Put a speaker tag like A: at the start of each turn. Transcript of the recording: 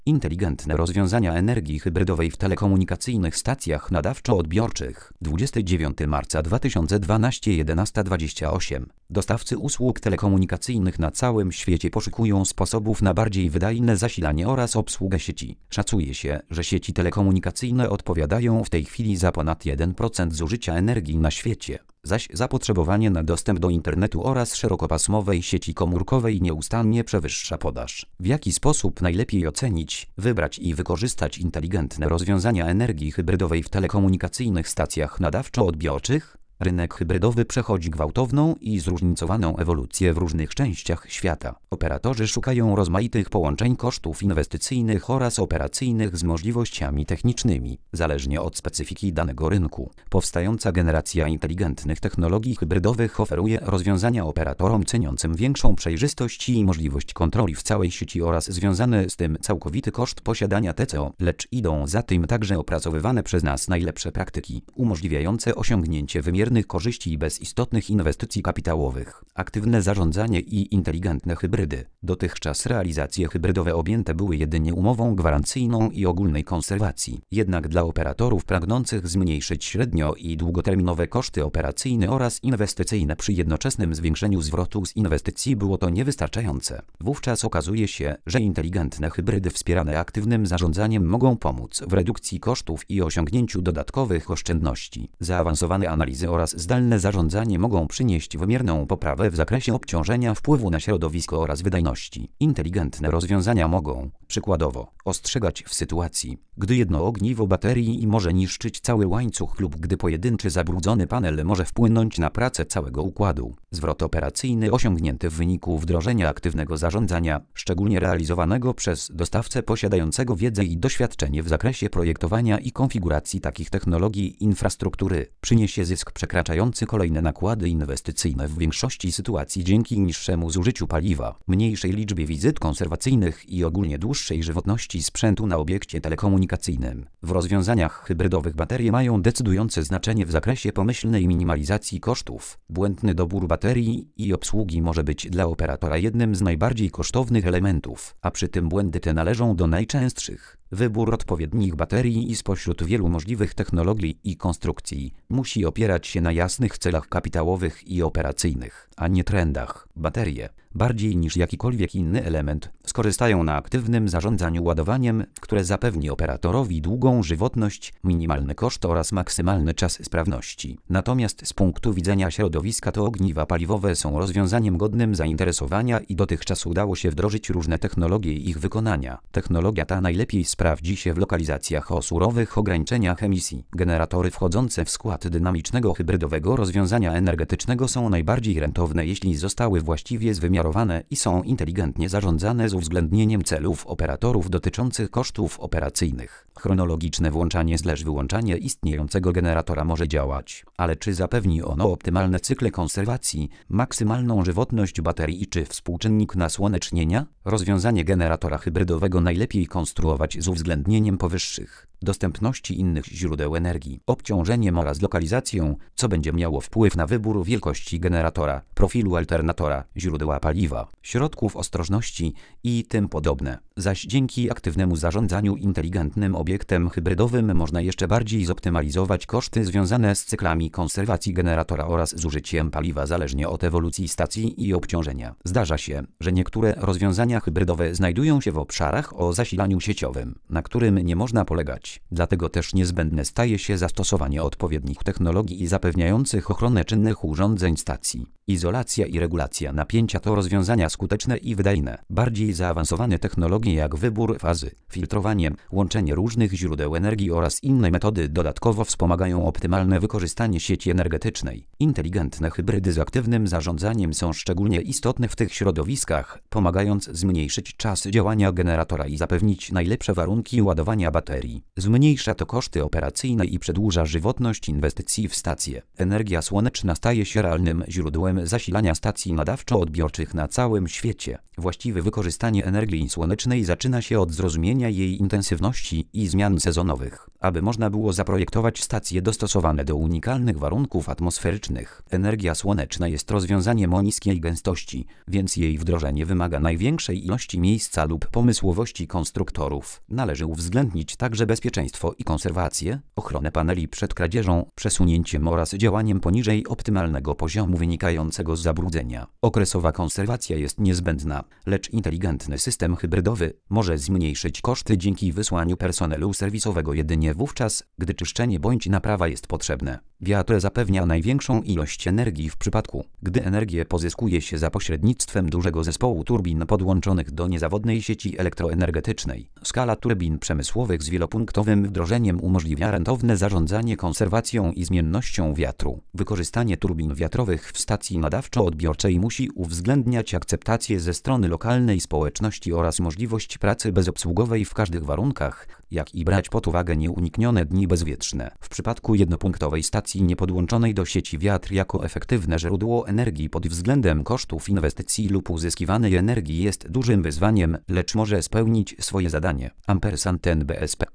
A: Inteligentne rozwiązania energii hybrydowej w telekomunikacyjnych stacjach nadawczo-odbiorczych. 29 marca 2012 11:28. Dostawcy usług telekomunikacyjnych na całym świecie poszukują sposobów na bardziej wydajne zasilanie oraz obsługę sieci. Szacuje się, że sieci telekomunikacyjne odpowiadają w tej chwili za ponad 1% zużycia energii na świecie. Zaś zapotrzebowanie na dostęp do internetu oraz szerokopasmowej sieci komórkowej nieustannie przewyższa podaż. W jaki sposób najlepiej ocenić, wybrać i wykorzystać inteligentne rozwiązania energii hybrydowej w telekomunikacyjnych stacjach nadawczo-odbiorczych? Rynek hybrydowy przechodzi gwałtowną i zróżnicowaną ewolucję w różnych częściach świata. Operatorzy szukają rozmaitych połączeń kosztów inwestycyjnych oraz operacyjnych z możliwościami technicznymi, zależnie od specyfiki danego rynku. Powstająca generacja inteligentnych technologii hybrydowych oferuje rozwiązania operatorom ceniącym większą przejrzystość i możliwość kontroli w całej sieci oraz związany z tym całkowity koszt posiadania TCO, lecz idą za tym także opracowywane przez nas najlepsze praktyki, umożliwiające osiągnięcie wymiernych korzyści bez istotnych inwestycji kapitałowych. Aktywne zarządzanie i inteligentne hybrydy. Dotychczas realizacje hybrydowe objęte były jedynie umową gwarancyjną i ogólnej konserwacji. Jednak dla operatorów pragnących zmniejszyć średnio i długoterminowe koszty operacyjne oraz inwestycyjne przy jednoczesnym zwiększeniu zwrotu z inwestycji było to niewystarczające. Wówczas okazuje się, że inteligentne hybrydy wspierane aktywnym zarządzaniem mogą pomóc w redukcji kosztów i osiągnięciu dodatkowych oszczędności. Zaawansowane analizy oraz zdalne zarządzanie mogą przynieść wymierną poprawę w zakresie obciążenia, wpływu na środowisko oraz wydajności. Inteligentne rozwiązania mogą, przykładowo, ostrzegać w sytuacji, gdy jedno ogniwo baterii może niszczyć cały łańcuch lub gdy pojedynczy zabrudzony panel może wpłynąć na pracę całego układu. Zwrot operacyjny osiągnięty w wyniku wdrożenia aktywnego zarządzania, szczególnie realizowanego przez dostawcę posiadającego wiedzę i doświadczenie w zakresie projektowania i konfiguracji takich technologii infrastruktury, przyniesie zysk przekraczający kolejne nakłady inwestycyjne w większości sytuacji dzięki niższemu zużyciu paliwa, mniejszej liczbie wizyt konserwacyjnych i ogólnie dłuższej żywotności sprzętu na obiekcie telekomunikacyjnym. W rozwiązaniach hybrydowych baterie mają decydujące znaczenie w zakresie pomyślnej minimalizacji kosztów. Błędny dobór baterii i obsługi może być dla operatora jednym z najbardziej kosztownych elementów, a przy tym błędy te należą do najczęstszych. Wybór odpowiednich baterii i spośród wielu możliwych technologii i konstrukcji musi opierać się na jasnych celach kapitałowych i operacyjnych, a nie trendach. Baterie, bardziej niż jakikolwiek inny element, skorzystają na aktywnym zarządzaniu ładowaniem, które zapewni operatorowi długą żywotność, minimalny koszt oraz maksymalny czas sprawności. Natomiast z punktu widzenia środowiska to ogniwa paliwowe są rozwiązaniem godnym zainteresowania i dotychczas udało się wdrożyć różne technologie ich wykonania. Technologia ta najlepiej sprawdzi się w lokalizacjach o surowych ograniczeniach emisji. Generatory wchodzące w skład dynamicznego hybrydowego rozwiązania energetycznego są najbardziej rentowne, jeśli zostały właściwie zwymiarowane i są inteligentnie zarządzane z uwzględnieniem celów operatorów dotyczących kosztów operacyjnych. Chronologiczne włączanie/wyłączanie istniejącego generatora może działać, ale czy zapewni ono optymalne cykle konserwacji, maksymalną żywotność baterii i czy współczynnik nasłonecznienia? Rozwiązanie generatora hybrydowego najlepiej konstruować z uwzględnieniem powyższych: dostępności innych źródeł energii, obciążeniem oraz lokalizacją, co będzie miało wpływ na wybór wielkości generatora, profilu alternatora, źródła paliwa, środków ostrożności i tym podobne. Zaś dzięki aktywnemu zarządzaniu inteligentnym obiektem hybrydowym można jeszcze bardziej zoptymalizować koszty związane z cyklami konserwacji generatora oraz zużyciem paliwa zależnie od ewolucji stacji i obciążenia. Zdarza się, że niektóre rozwiązania hybrydowe znajdują się w obszarach o zasilaniu sieciowym, na którym nie można polegać. Dlatego też niezbędne staje się zastosowanie odpowiednich technologii zapewniających ochronę czynnych urządzeń stacji. Izolacja i regulacja napięcia to rozwiązania skuteczne i wydajne. Bardziej zaawansowane technologie jak wybór fazy, filtrowanie, łączenie różnych źródeł energii oraz inne metody dodatkowo wspomagają optymalne wykorzystanie sieci energetycznej. Inteligentne hybrydy z aktywnym zarządzaniem są szczególnie istotne w tych środowiskach, pomagając zmniejszyć czas działania generatora i zapewnić najlepsze warunki ładowania baterii. Zmniejsza to koszty operacyjne i przedłuża żywotność inwestycji w stacje. Energia słoneczna staje się realnym źródłem zasilania stacji nadawczo-odbiorczych na całym świecie. Właściwe wykorzystanie energii słonecznej zaczyna się od zrozumienia jej intensywności i zmian sezonowych. Aby można było zaprojektować stacje dostosowane do unikalnych warunków atmosferycznych, energia słoneczna jest rozwiązaniem o niskiej gęstości, więc jej wdrożenie wymaga największej ilości miejsca lub pomysłowości konstruktorów. Należy uwzględnić także bezpieczeństwo i konserwację, ochronę paneli przed kradzieżą, przesunięciem oraz działaniem poniżej optymalnego poziomu wynikającego z zabrudzenia. Okresowa konserwacja jest niezbędna, lecz inteligentny system hybrydowy może zmniejszyć koszty dzięki wysłaniu personelu serwisowego jedynie wówczas, gdy czyszczenie bądź naprawa jest potrzebne. Wiatr zapewnia największą ilość energii w przypadku, gdy energię pozyskuje się za pośrednictwem dużego zespołu turbin podłączonych do niezawodnej sieci elektroenergetycznej. Skala turbin przemysłowych z wielopunktowym wdrożeniem umożliwia rentowne zarządzanie konserwacją i zmiennością wiatru. Wykorzystanie turbin wiatrowych w stacji nadawczo-odbiorczej musi uwzględniać akceptację ze strony lokalnej społeczności oraz możliwość pracy bezobsługowej w każdych warunkach, jak i brać pod uwagę nieuniknione dni bezwietrzne. W przypadku jednopunktowej stacji niepodłączonej do sieci wiatr jako efektywne źródło energii pod względem kosztów inwestycji lub uzyskiwanej energii jest dużym wyzwaniem, lecz może spełnić swoje zadanie. Ampersand NBSP